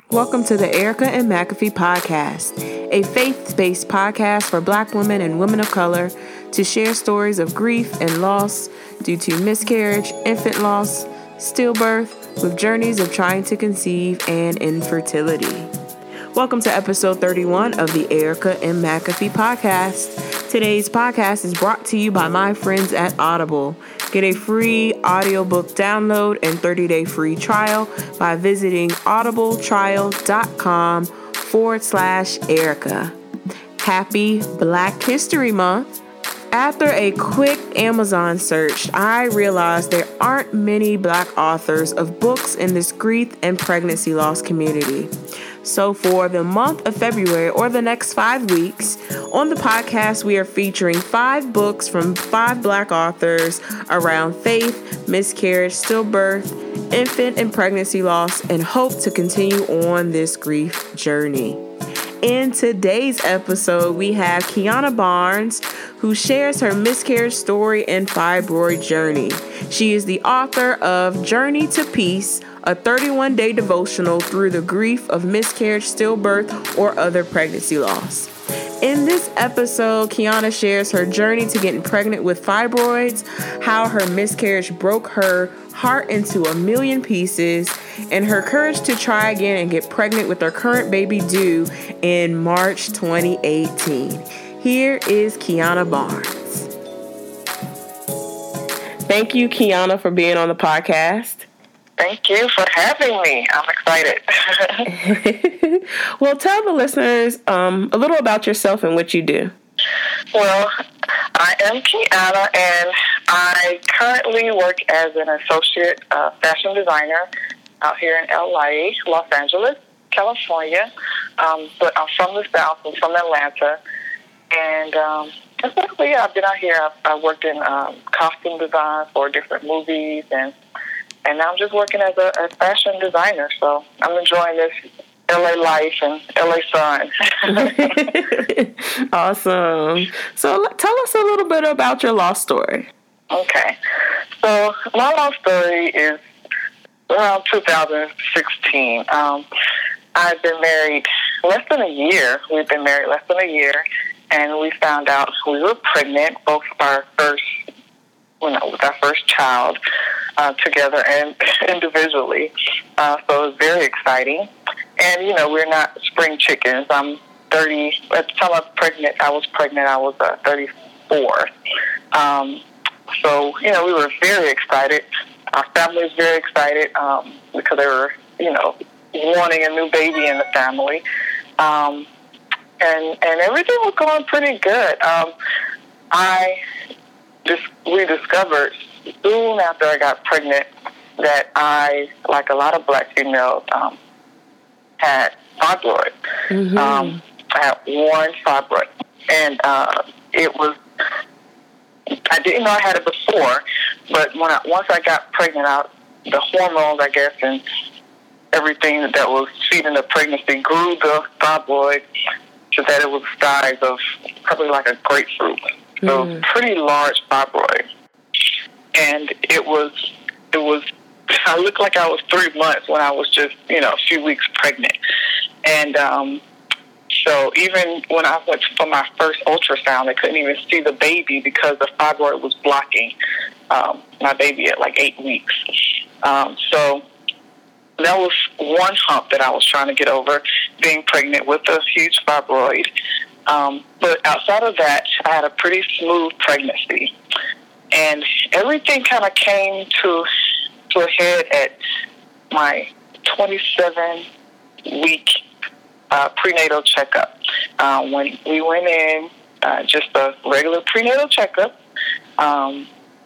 Welcome to the Erica and McAfee podcast, a faith-based podcast for Black women and women of color to share stories of grief and loss due to miscarriage, infant loss, stillbirth, with journeys of trying to conceive and infertility. Welcome to episode 31 of the Erica and McAfee podcast. Today's podcast is brought to you by my friends at Audible. Get a free audiobook download and 30-day free trial by visiting audibletrial.com/Erica. Happy Black History Month. After a quick Amazon search, I realized there aren't many Black authors of books in this grief and pregnancy loss community. So for the month of February, or the next 5 weeks, on the podcast, we are featuring 5 books from 5 Black authors around faith, miscarriage, stillbirth, infant and pregnancy loss, and hope to continue on this grief journey. In today's episode, we have Kiana Barnes, who shares her miscarriage story and fibroid journey. She is the author of Journey to Peace, a 31-day devotional through the grief of miscarriage, stillbirth, or other pregnancy loss. In this episode, Kiana shares her journey to getting pregnant with fibroids, how her miscarriage broke her heart into a million pieces, and her courage to try again and get pregnant with her current baby due in March 2018. Here is Kiana Barnes. Thank you, Kiana, for being on the podcast. Thank you for having me. I'm excited. Well, tell the listeners a little about yourself and what you do. Well, I am Kiana, and I currently work as an associate fashion designer out here in LA, Los Angeles, California. But I'm from the South. I'm from Atlanta. And basically, I've been out here. I've worked in costume design for different movies, and now I'm just working as a fashion designer. So I'm enjoying this LA life and LA sun. Awesome. So tell us a little bit about your lost story. Okay. So my lost story is around 2016. I've been married less than a year. We've been married less than a year, and we found out we were pregnant, both with our first child together and individually. So it was very exciting. And, we're not spring chickens. I'm 30. At the time I was pregnant, I was 34. So, we were very excited. Our family was very excited because they were, wanting a new baby in the family. And everything was going pretty good. We discovered soon after I got pregnant that I, like a lot of Black females, had fibroid. Mm-hmm. I had one fibroid, and I didn't know I had it before, but once I got pregnant, the hormones, I guess, and everything that was feeding the pregnancy grew the fibroid so that it was the size of probably like a grapefruit. So pretty large fibroid. And it was, I looked like I was 3 months when I was just, a few weeks pregnant. And so even when I went for my first ultrasound, I couldn't even see the baby because the fibroid was blocking my baby at like 8 weeks. So that was one hump that I was trying to get over, being pregnant with a huge fibroid. But outside of that, I had a pretty smooth pregnancy. And everything kind of came to a head at my 27-week prenatal checkup. When we went in, just a regular prenatal checkup, and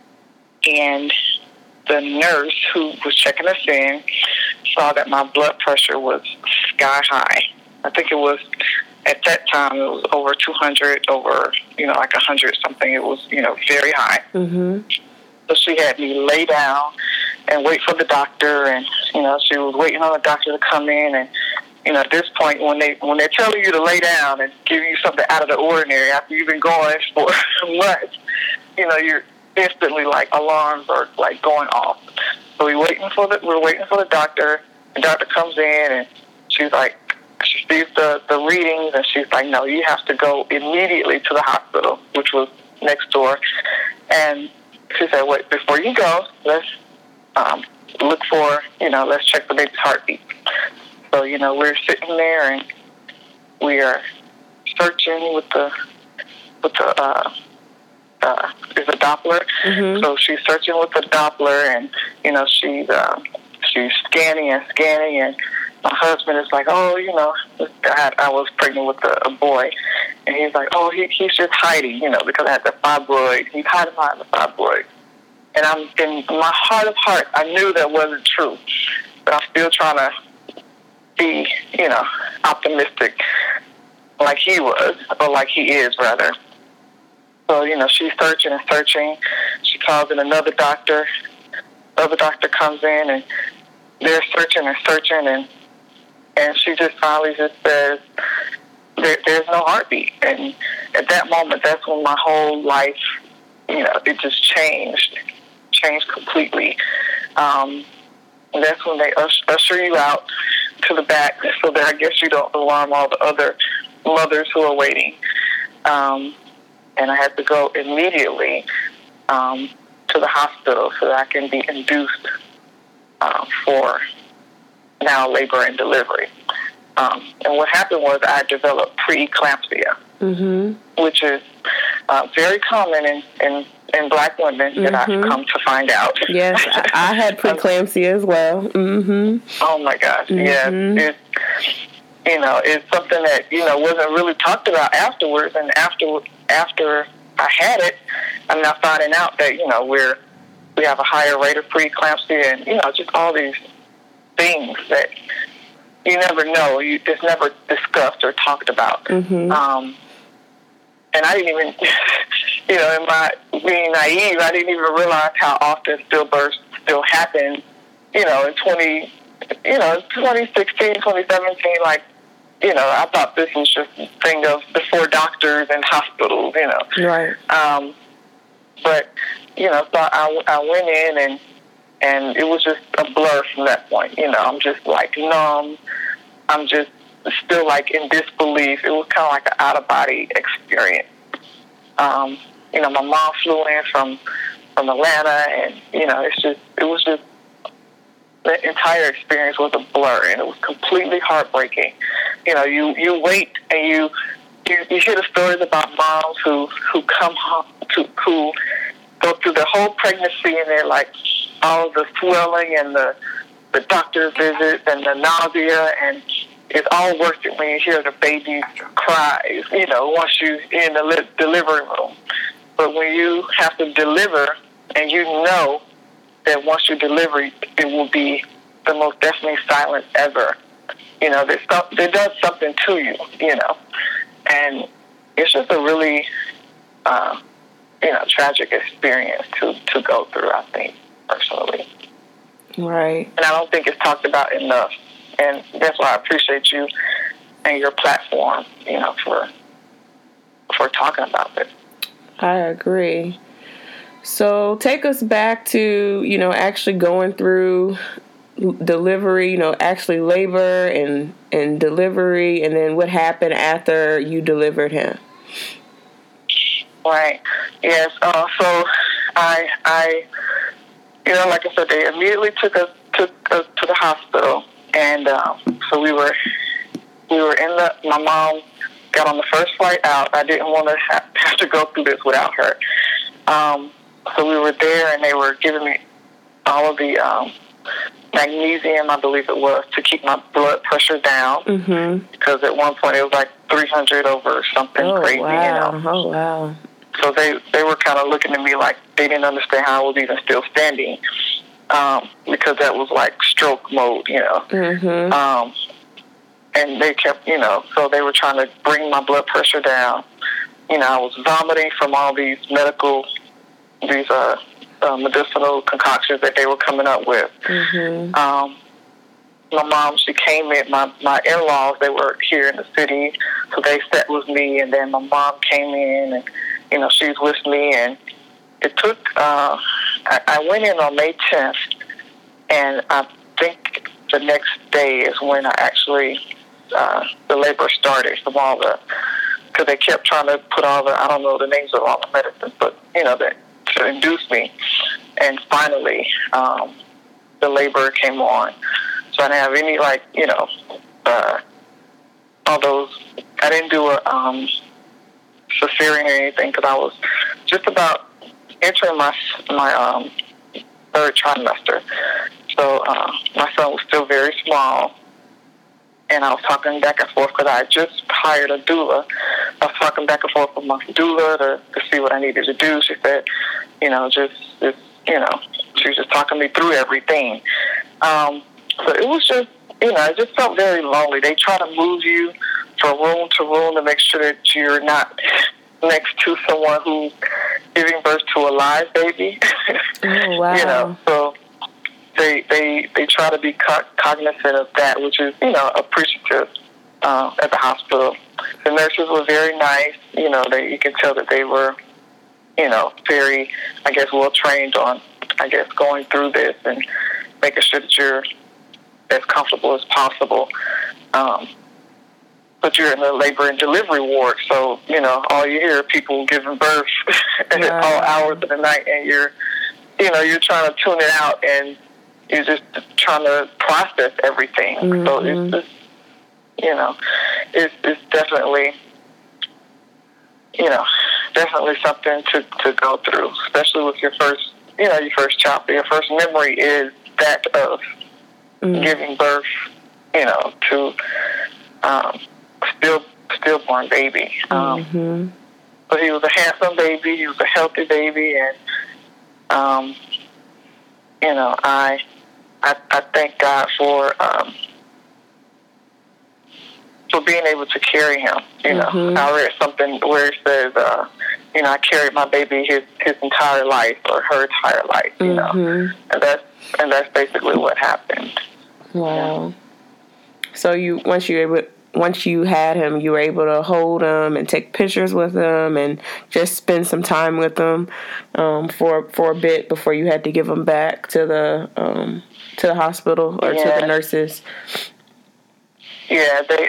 the nurse who was checking us in saw that my blood pressure was sky high. I think it was, at that time, it was over 200, over, like 100 something. It was, very high. Mm-hmm. So she had me lay down and wait for the doctor, and, she was waiting on the doctor to come in. And, at this point, when they're telling you to lay down and give you something out of the ordinary after you've been going for months, you're instantly like alarms are like going off. So we're waiting for the doctor. The doctor comes in and she's like, she sees the readings, and she's like, no, you have to go immediately to the hospital, which was next door. And she said, wait, before you go, let's look for, let's check the baby's heartbeat. So, we're sitting there, and we are searching with the is a Doppler. Mm-hmm. So she's searching with the Doppler, and she's scanning, and my husband is like, oh, I was pregnant with a boy, and he's like, oh, he's just hiding, because I had the fibroid. He's hiding behind the fibroid. And I'm in my heart of hearts, I knew that wasn't true, but I'm still trying to be, optimistic, like he was, or like he is, rather. So, she's searching and searching. She calls in another doctor. The other doctor comes in, and they're searching and searching, and she just finally just says, there's no heartbeat. And at that moment, that's when my whole life, it just changed completely. And that's when they usher you out to the back so that I guess you don't alarm all the other mothers who are waiting. And I had to go immediately to the hospital so that I can be induced for now labor and delivery. And what happened was I developed preeclampsia, mm-hmm. which is very common in Black women that mm-hmm. I've come to find out. Yes, I had preeclampsia as well. Mm-hmm. Oh my gosh, mm-hmm. Yes. It's something that, wasn't really talked about afterwards. And after I had it, I'm now finding out that, we have a higher rate of preeclampsia and, just all these things that you never know. It's never discussed or talked about. Mm-hmm. And I didn't even, in my being naive, I didn't even realize how often stillbirths still happen, in 2016, 2017, like, I thought this was just a thing of before doctors and hospitals, Right. But, so I went in and it was just a blur from that point. I'm just like numb. I'm just still like in disbelief. It was kind of like an out-of-body experience. My mom flew in from Atlanta, and, it was just, the entire experience was a blur, and it was completely heartbreaking. You wait and you hear the stories about moms who come home, who go through the whole pregnancy, and they're like all of the swelling and the doctor's visits and the nausea, and it's all worth it when you hear the baby's cries, once you're in the delivery room. But when you have to deliver, and that once you deliver, it will be the most deafening silence ever. There does something to you, and it's just a really, tragic experience to go through, I think, personally. Right. And I don't think it's talked about enough, and that's why I appreciate you and your platform, for talking about it. I agree. So take us back to, actually going through delivery, actually labor and delivery, and then what happened after you delivered him. Right. Yes. So I like I said, they immediately took us to the hospital, and so we were my mom got on the first flight out. I didn't want to have to go through this without her. So we were there, and they were giving me all of the magnesium, I believe it was, to keep my blood pressure down. Mm-hmm. Because at one point it was like 300 over something crazy. Wow. Oh, wow. So they were kind of looking at me like they didn't understand how I was even still standing, because that was like stroke mode, Mm-hmm. And they kept, so they were trying to bring my blood pressure down. I was vomiting from all these medicinal concoctions that they were coming up with. Mm-hmm. My mom, she came in, my in-laws, they were here in the city, so they sat with me, and then my mom came in, and, she was with me, and it took, I went in on May 10th, and I think the next day is when I actually, the labor started from all the, because they kept trying to put all the, I don't know the names of all the medicines, but, to induce me. And finally, the labor came on. So I didn't have any, all those, I didn't do a cesarean or anything because I was just about entering my third trimester. So my son was still very small, and I was talking back and forth because I had just hired a doula. I was talking back and forth with my doula to see what I needed to do. She said, she was just talking me through everything. So it was just, it just felt very lonely. They try to move you from room to room to make sure that you're not next to someone who's giving birth to a live baby. Oh, wow. So they try to be cognizant of that, which is, appreciative at the hospital. The nurses were very nice. You can tell that they were, very, well trained on, going through this and making sure that you're as comfortable as possible. But you're in the labor and delivery ward, so, all you hear are people giving birth at all hours of the night, and you're trying to tune it out, and you're just trying to process everything. Mm-hmm. So it's just, it's definitely, definitely something to go through, especially with your first, your first child. Your first memory is that of giving birth, to stillborn baby. But he was a handsome baby. He was a healthy baby, and I thank God for being able to carry him. I read something where it says, I carried my baby his entire life or her entire life. And that's basically what happened. Wow. So once you had him, you were able to hold him and take pictures with him and just spend some time with him for a bit before you had to give him back to the hospital or to the nurses. Yeah, they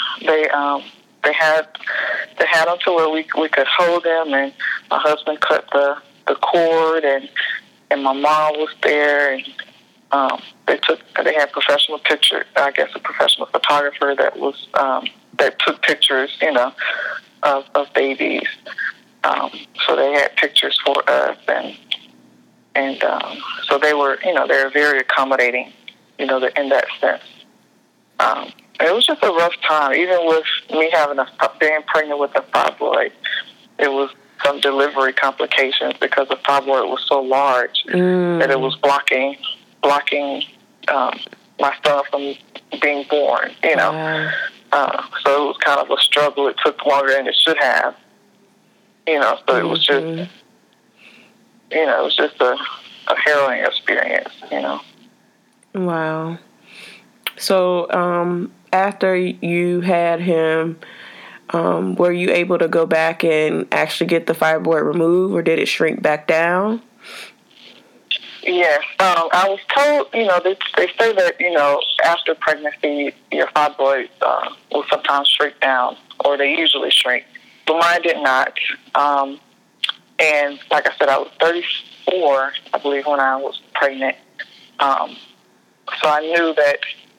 had him to where we could hold him, and my husband cut the cord, and my mom was there, and they had professional picture, a professional photographer that was that took pictures, of babies. So they had pictures for us, and so they were very accommodating, in that sense. It was just a rough time, even with me being pregnant with a fibroid. It was some delivery complications because the fibroid was so large that it was blocking my son from being born, So it was kind of a struggle. It took longer than it should have, So it was just, a harrowing experience, Wow. So after you had him, were you able to go back and actually get the fibroid removed, or did it shrink back down? Yes. I was told, they say that, after pregnancy, your fibroids will sometimes shrink down, or they usually shrink. But mine did not. And like I said, I was 34, I believe, when I was pregnant. So I knew that,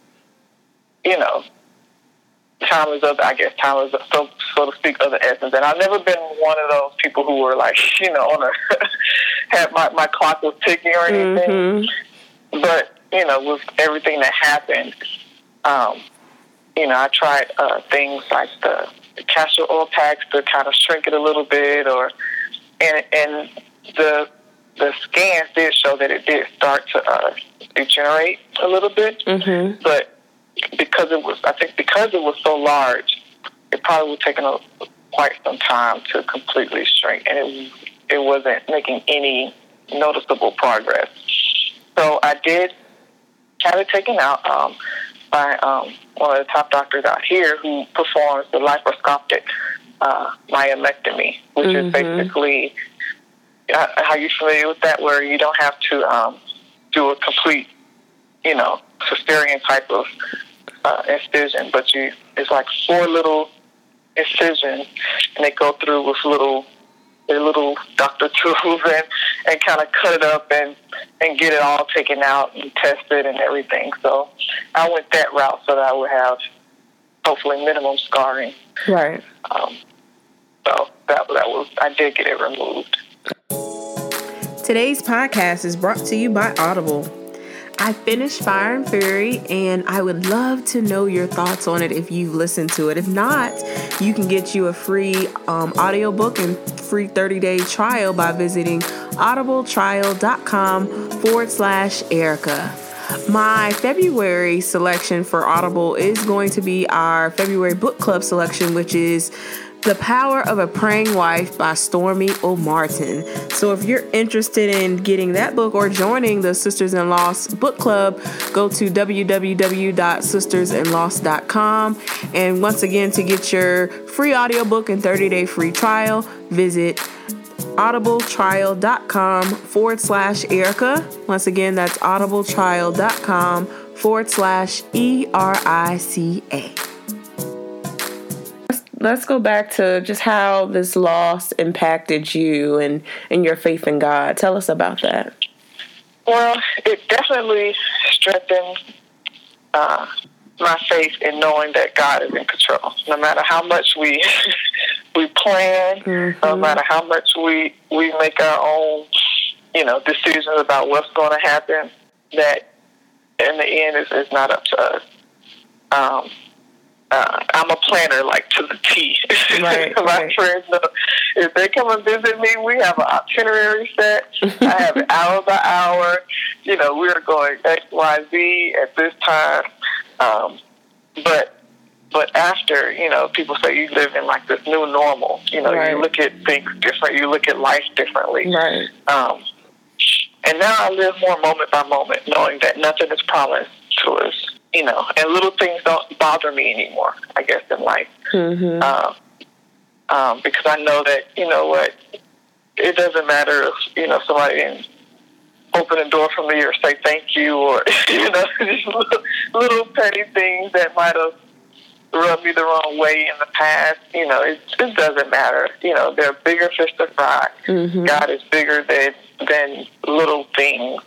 time is so to speak, of the essence. And I've never been one of those people who were like, had my clock was ticking or anything. But, with everything that happened, I tried things like the castor oil packs to kind of shrink it a little bit, and the scans did show that it did start to degenerate a little bit. But because it was so large, it probably would have taken quite some time to completely shrink, and it wasn't making any noticeable progress. So I did have it taken out by one of the top doctors out here who performs the laparoscopic myomectomy, which is basically, are you familiar with that, where you don't have to do a complete, cesarean type of incision, but it's like 4 little incisions, and they go through with their little doctor tools and kind of cut it up and get it all taken out and tested and everything. So I went that route so that I would have hopefully minimum scarring. Right. So that was, I did get it removed. Today's podcast is brought to you by Audible. I finished Fire and Fury, and I would love to know your thoughts on it if you've listened to it. If not, you can get you a free audiobook and free 30-day trial by visiting audibletrial.com/Erica. My February selection for Audible is going to be our February book club selection, which is The Power of a Praying Wife by Stormy O'Martin. So if you're interested in getting that book or joining the Sisters in Loss book club, go to www.sistersinloss.com. And once again, to get your free audiobook and 30-day free trial, visit audibletrial.com/Erica. Once again, that's audibletrial.com/ERICA. Let's go back to just how this loss impacted you and your faith in God. Tell us about that. Well, it definitely strengthened my faith in knowing that God is in control. No matter how much we plan, no matter how much we make our own, decisions about what's going to happen, that in the end it's not up to us. I'm a planner, like, to the T. Right, My friends know if they come and visit me, we have an itinerary set. I have it hour by hour. We're going X, Y, Z at this time. But after, people say you live in, like, this new normal. Right. You look at things different. You look at life differently. Right. And now I live more moment by moment, knowing that nothing is promised to us. And little things don't bother me anymore, I guess, in life. Because I know that, it doesn't matter if, somebody can open a door for me or say thank you or, just little petty things that might have rubbed me the wrong way in the past. It doesn't matter. There are bigger fish to fry. God is bigger than little things,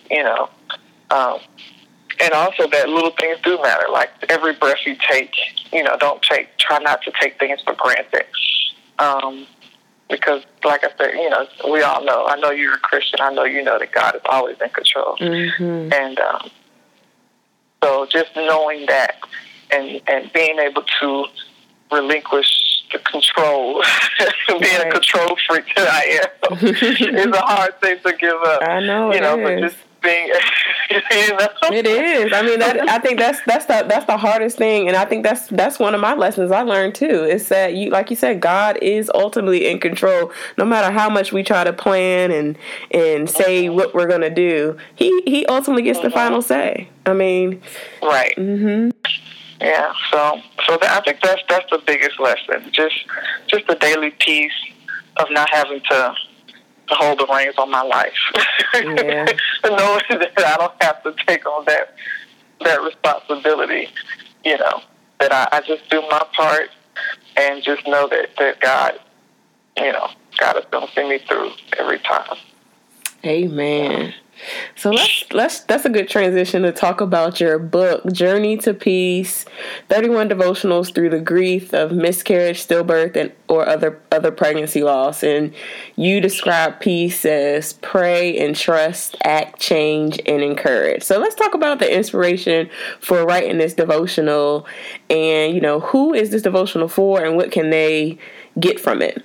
and also that little things do matter. Like every breath you take, try not to take things for granted. Because like I said, we all know, I know you're a Christian. I know you know that God is always in control. And so just knowing that and being able to relinquish the control, being a control freak that I am, is a hard thing to give up. I know, but just being, It is. I mean, I think that's the hardest thing, and I think that's one of my lessons I learned too. Is that like you said, God is ultimately in control. No matter how much we try to plan and say what we're gonna do, He ultimately gets the final say. I mean, right. Yeah. So I think that's the biggest lesson. Just the daily peace of not having to hold the reins on my life. Yeah. Knowing that I don't have to take on that responsibility, that I just do my part and just know that God, God is going to see me through every time. Amen. So that's a good transition to talk about your book, Journey to Peace, 31 Devotionals Through the Grief of Miscarriage, Stillbirth, or other pregnancy loss. And you describe peace as pray and trust, act, change, and encourage. So let's talk about the inspiration for writing this devotional and, who is this devotional for and what can they get from it?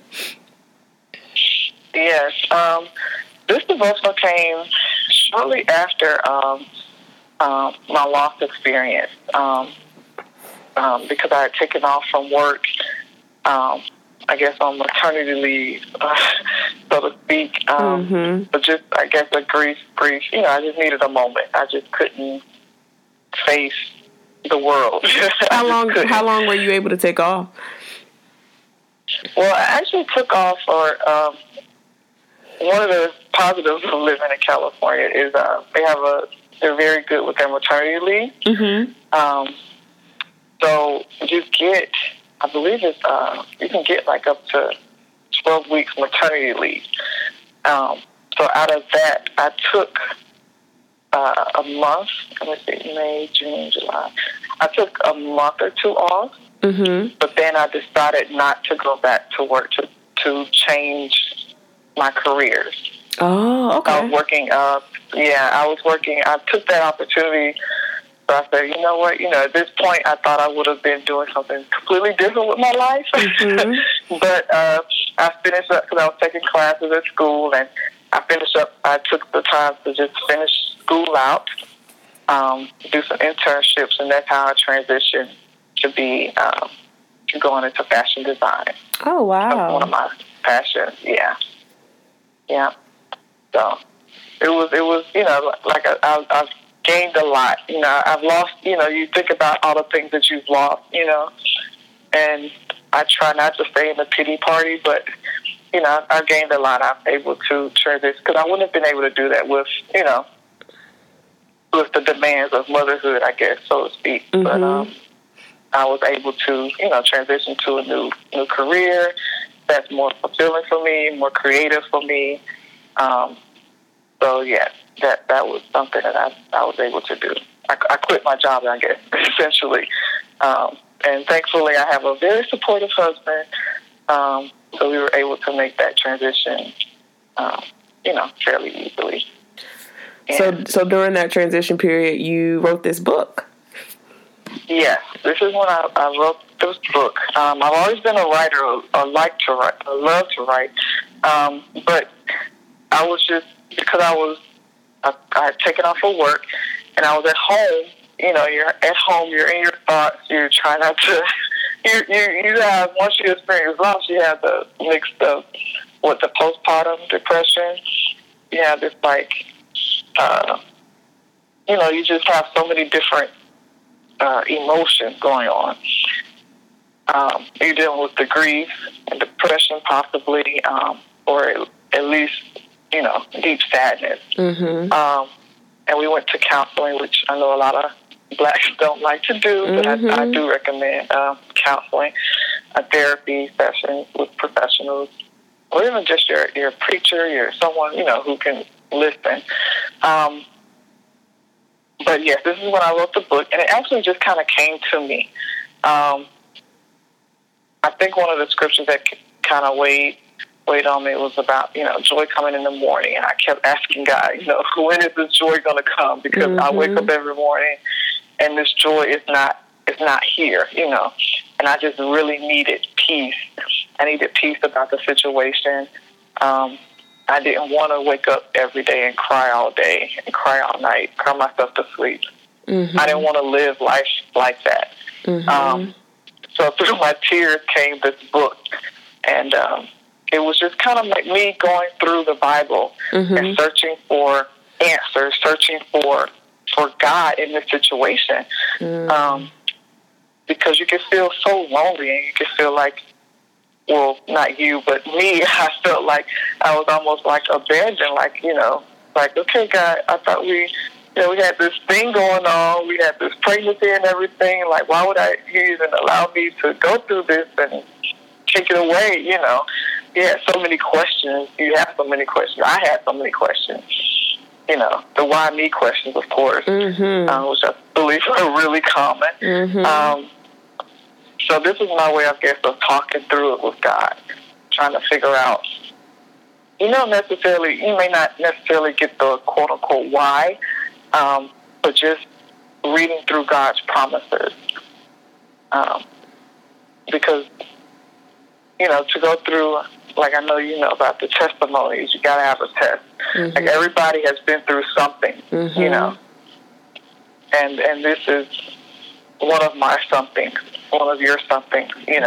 Yes. This devotional came shortly after my loss experience, because I had taken off from work, I guess on maternity leave, so to speak. But just, I guess, a grief. I just needed a moment. I just couldn't face the world. How long were you able to take off? Well, I actually took off for one of the positives of living in California is they have a They're very good with their maternity leave. Mm-hmm. So you get, I believe it's, you can get like up to 12 weeks maternity leave. So out of that, I took a month. Let me see, May, June, July. I took a month or two off. Mm-hmm. But then I decided not to go back to work to change my career. Oh, okay. I was working. I took that opportunity. So I said, you know what? At this point, I thought I would have been doing something completely different with my life. Mm-hmm. But I finished up because I was taking classes at school, and I finished up. I took the time to just finish school out, do some internships, and that's how I transitioned to be going into fashion design. Oh, wow. That's one of my passions. Yeah. So it was like I've gained a lot. I've lost. You think about all the things that you've lost. And I try not to stay in the pity party, but I've gained a lot. I'm able to transition because I wouldn't have been able to do that with with the demands of motherhood, I guess, so to speak. Mm-hmm. But I was able to, transition to a new career that's more fulfilling for me, more creative for me. So yeah, that was something that I was able to do. I quit my job, I guess, essentially. And thankfully, I have a very supportive husband. So we were able to make that transition, fairly easily. So during that transition period, you wrote this book. Yes, this is when I wrote this book. I've always been a writer. I like to write. I love to write. But I was just, because I had taken off of work, and I was at home. You're at home. You're in your thoughts. You're trying not to. You have, once you experience loss, you have the mixed of the postpartum depression. You have this you just have so many different emotions going on. You're dealing with the grief and depression, possibly, or at least, deep sadness. Mm-hmm. And we went to counseling, which I know a lot of Blacks don't like to do, but I do recommend counseling, a therapy session with professionals, or even just your preacher, your someone, who can listen. But yes, this is when I wrote the book, and it actually just kind of came to me. I think one of the scriptures that kind of weighed on me was about, joy coming in the morning, and I kept asking God, when is this joy going to come? Because I wake up every morning, and this joy is not here, and I just really needed peace. I needed peace about the situation. I didn't want to wake up every day and cry all day and cry all night, cry myself to sleep. Mm-hmm. I didn't want to live life like that. Mm-hmm. So through my tears came this book, and it was just kind of like me going through the Bible and searching for answers, searching for God in this situation. Because you can feel so lonely, and you can feel like, well, not you, but me, I felt like I was almost like abandoned, like, okay, God, I thought we had this thing going on, we had this pregnancy and everything, like, why would you even allow me to go through this and take it away, You had so many questions, you have so many questions, I had so many questions, the why me questions, of course, which I believe are really common. So this is my way, I guess, of talking through it with God, trying to figure out, you may not necessarily get the quote-unquote why, but just reading through God's promises. Because, to go through, like I know you know about the testimonies, you got to have a test. Like everybody has been through something, and this is one of my somethings, one of your somethings,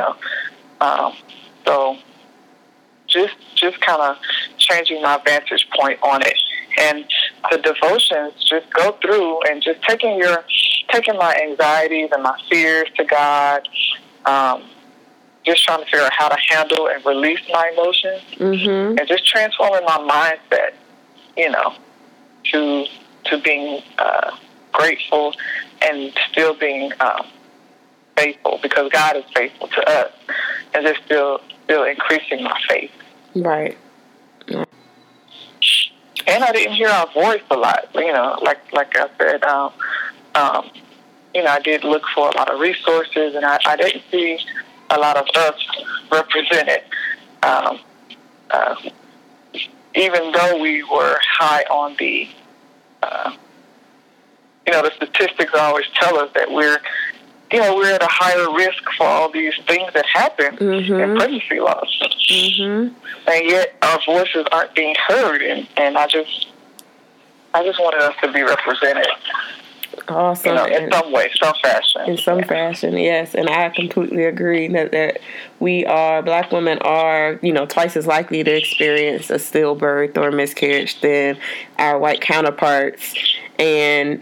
so just kind of changing my vantage point on it. And the devotions just go through and just taking my anxieties and my fears to God, just trying to figure out how to handle and release my emotions, and just transforming my mindset, to to being grateful and still being faithful, because God is faithful to us, and just still increasing my faith. Right. And I didn't hear our voice a lot. Like I said, I did look for a lot of resources, and I didn't see a lot of us represented. Even though we were high on the, the statistics always tell us that we're at a higher risk for all these things that happen in pregnancy loss. And yet our voices aren't being heard, and I just wanted us to be represented. Awesome. In some way, some fashion. In some fashion, yes. And I completely agree that Black women are, twice as likely to experience a stillbirth or miscarriage than our white counterparts. And,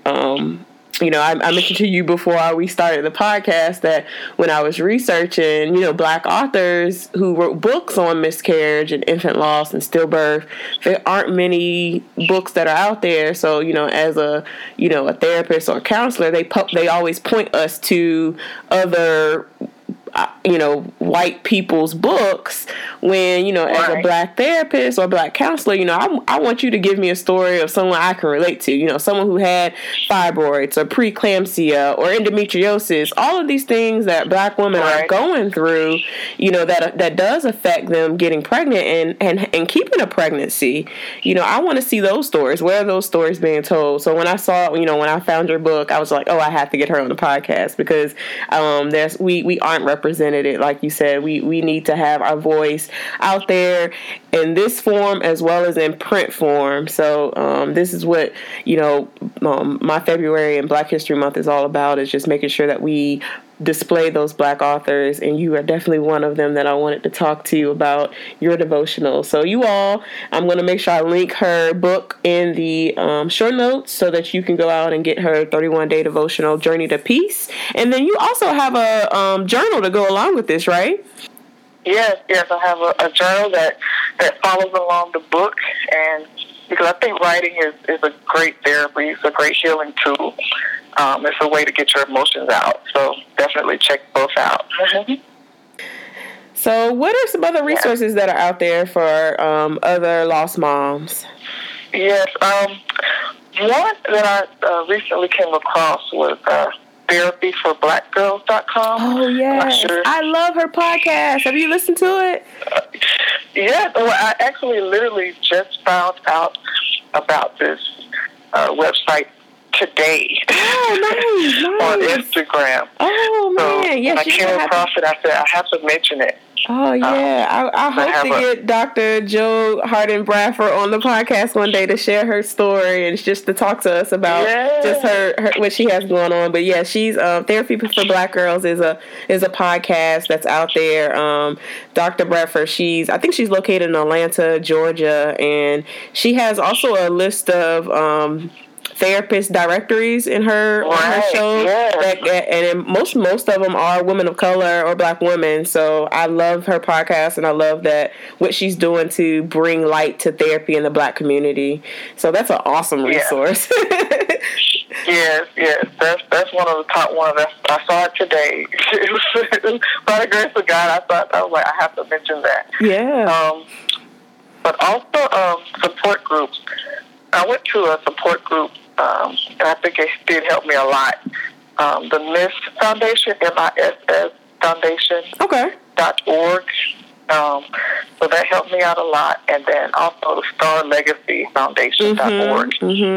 I mentioned to you before we started the podcast that when I was researching, Black authors who wrote books on miscarriage and infant loss and stillbirth, there aren't many books that are out there. So, as a therapist or counselor, they always point us to other white people's books when, as a Black therapist or Black counselor, I want you to give me a story of someone I can relate to, someone who had fibroids or preeclampsia or endometriosis, all of these things that Black women are going through, that does affect them getting pregnant and keeping a pregnancy. I want to see those stories. Where are those stories being told? So when I saw, when I found your book, I was like, oh, I have to get her on the podcast, because we aren't represented. Like you said, we need to have our voice out there in this form as well as in print form. So this is what my February and Black History Month is all about, is just making sure that we display those Black authors, and you are definitely one of them that I wanted to talk to you about your devotional. So you all, I'm going to make sure I link her book in the show notes so that you can go out and get her 31-day devotional, Journey to Peace. And then you also have a journal to go along with this, right? Yes, I have a journal that follows along the book, and because I think writing is a great therapy, it's a great healing tool. It's a way to get your emotions out. So definitely check both out. So what are some other resources that are out there for other lost moms? Yes. One that I recently came across was therapyforblackgirls.com. Oh, yes. Sure. I love her podcast. Have you listened to it? Yes. Well, I actually literally just found out about this website today. Oh, nice. On Instagram. Oh, man. Yes, I came across it. I said, I have to mention it. Oh, yeah. I hope to get Dr. Jo Harden Bradford on the podcast one day to share her story and just to talk to us about just her what she has going on. But, yeah, she's Therapy for Black Girls is a podcast that's out there. Dr. Bradford, I think she's located in Atlanta, Georgia, and she has also a list of therapist directories in her show, and most of them are women of color or Black women. So I love her podcast, and I love that what she's doing to bring light to therapy in the Black community. So that's an awesome resource. Yes, that's one of the top ones. I saw it today. It was by the grace of God. I was like, I have to mention that. Yeah. But also support groups. I went to a support group, and I think it did help me a lot. The MISS Foundation, MISS Foundation. Okay. .org. So that helped me out a lot. And then also the Star Legacy Foundation.org.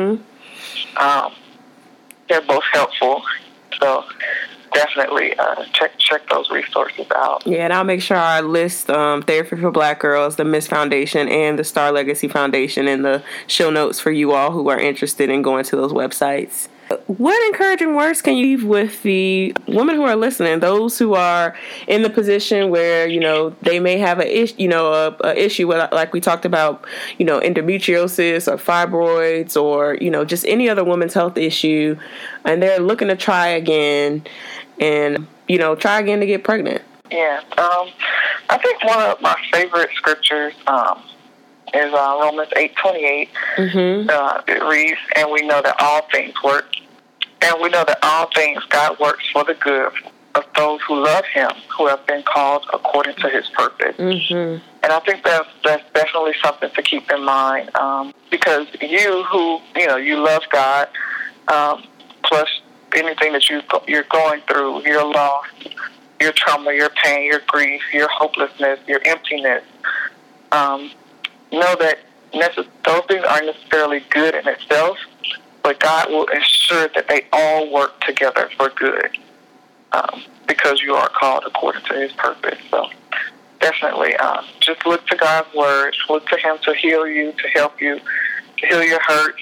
They're both helpful. So definitely check those resources out. Yeah, and I'll make sure I list Therapy for Black Girls, the MISS Foundation, and the Star Legacy Foundation in the show notes for you all who are interested in going to those websites. What encouraging words can you leave with the women who are listening, those who are in the position where, they may have a issue with, like we talked about, endometriosis or fibroids or, just any other women's health issue, and they're looking to try again and, try again to get pregnant? Yeah. I think one of my favorite scriptures is Romans 8:28. It reads, and we know that all things work. And we know that all things God works for the good of those who love Him, who have been called according to His purpose. And I think that's definitely something to keep in mind, because you love God, plus anything that you're going through, your loss, your trauma, your pain, your grief, your hopelessness, your emptiness. Know that those things aren't necessarily good in itself, but God will ensure that they all work together for good, because you are called according to His purpose. So definitely just look to God's word, look to Him to heal you, to help you, to heal your hurts,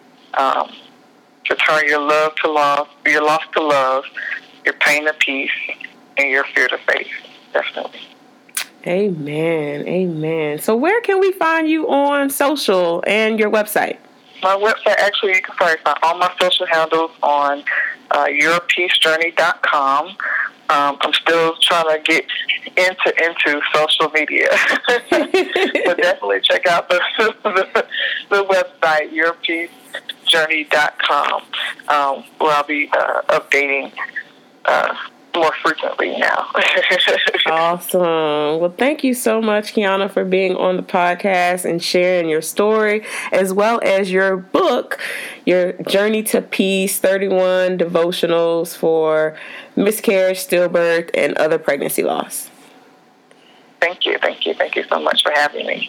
to turn your love to love, your loss to love, your pain to peace, and your fear to faith. Definitely. Amen. Amen. So where can we find you on social and your website? My website, actually, you can probably find all my social handles on yourpeacejourney.com. I'm still trying to get into social media. But definitely check out the website, yourpeacejourney.com, where I'll be updating more frequently now. Awesome. Well, thank you so much, Kiana, for being on the podcast and sharing your story, as well as your book, your Journey to Peace, 31 devotionals for miscarriage, stillbirth, and other pregnancy loss. Thank you. Thank you so much for having me.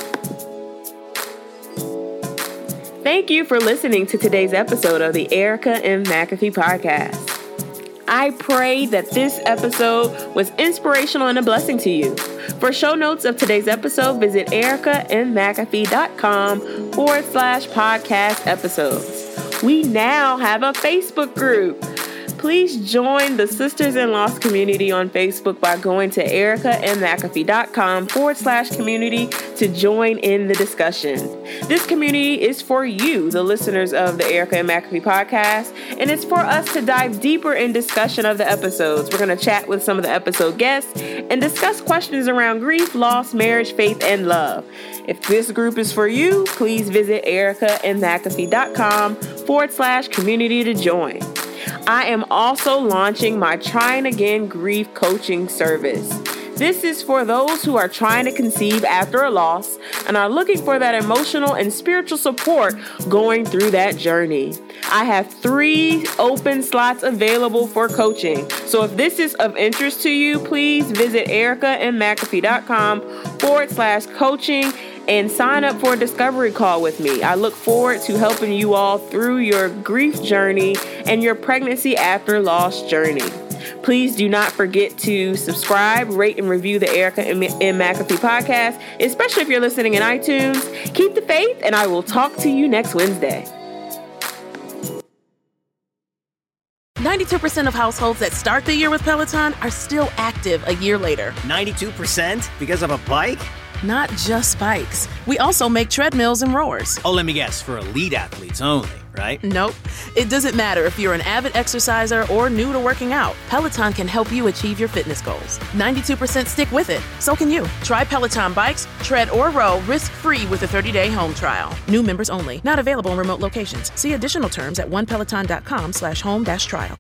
Thank you for listening to today's episode of the Erica M. McAfee podcast. I pray that this episode was inspirational and a blessing to you. For show notes of today's episode, visit ericamcafee.com/podcast episodes. We now have a Facebook group. Please join the Sisters-in-Loss community on Facebook by going to ericamcafee.com/community to join in the discussion. This community is for you, the listeners of the Erica and McAfee podcast, and it's for us to dive deeper in discussion of the episodes. We're going to chat with some of the episode guests and discuss questions around grief, loss, marriage, faith, and love. If this group is for you, please visit ericamcafee.com/community to join. I am also launching my Trying Again Grief Coaching Service. This is for those who are trying to conceive after a loss and are looking for that emotional and spiritual support going through that journey. I have 3 open slots available for coaching. So if this is of interest to you, please visit ericamcafee.com/coaching and sign up for a discovery call with me. I look forward to helping you all through your grief journey and your pregnancy after loss journey. Please do not forget to subscribe, rate, and review the Erica M. McAfee podcast, especially if you're listening in iTunes. Keep the faith, and I will talk to you next Wednesday. 92% of households that start the year with Peloton are still active a year later. 92% because of a bike? Not just bikes. We also make treadmills and rowers. Oh, let me guess, for elite athletes only, right? Nope. It doesn't matter if you're an avid exerciser or new to working out. Peloton can help you achieve your fitness goals. 92% stick with it. So can you. Try Peloton bikes, tread, or row risk-free with a 30-day home trial. New members only. Not available in remote locations. See additional terms at onepeloton.com/home-trial.